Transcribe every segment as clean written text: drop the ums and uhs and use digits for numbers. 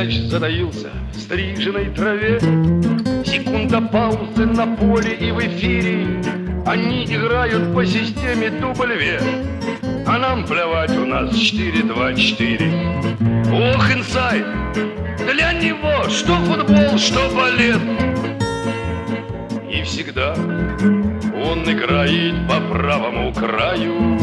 Мяч затаился в стриженной траве. Секунда паузы на поле и в эфире. Они играют по системе W. А нам плевать, у нас 4-2-4. Ох, инсайд! Для него что футбол, что балет. И всегда он играет по правому краю.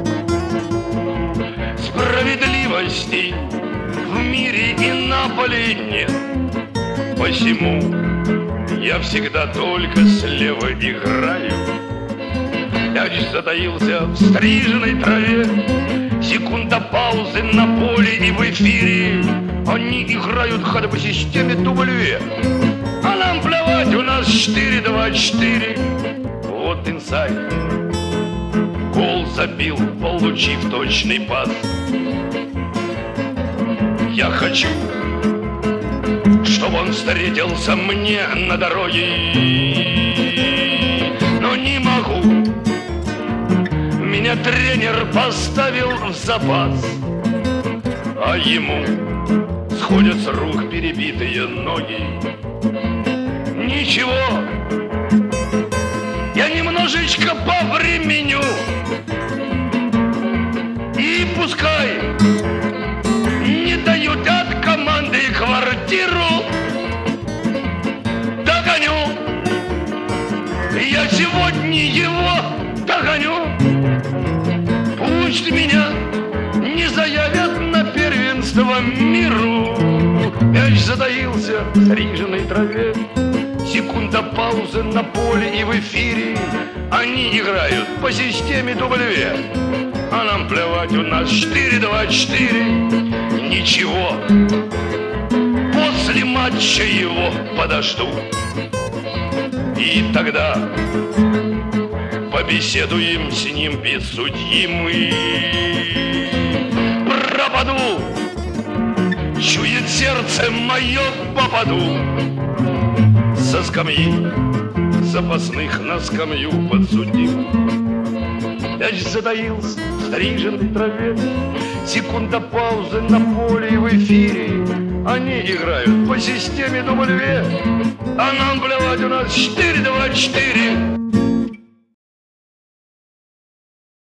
Справедливости в мире и на поле нет. Посему я всегда только слева играю. Мяч затаился в стриженной траве. Секунда паузы на поле и в эфире. Они играют ходы по системе W. А нам плевать, у нас 4-2-4. Вот инсайд. Гол забил, получив точный пас. Я хочу, чтобы он встретился мне на дороге. Но не могу. Меня тренер поставил в запас. А ему сходят с рук перебитые ноги. Ничего, я немножечко повременю. И пускай не дают от команды квартиру, догоню. Я сегодня его догоню. Пусть меня не заявят на первенство миру. Мяч затаился в стриженной траве. Секунда паузы на поле и в эфире. Они играют по системе W. А нам плевать, у нас 4-2-4. Ничего, после матча его подожду. И тогда побеседуем с ним без судьи мы. Пропаду, чует сердце мое, попаду со скамьи запасных на скамью подсудим. Мяч затаился в стриженной траве. Секунда паузы на поле и в эфире. Они играют по системе W. А нам плевать, у нас 4-2-4.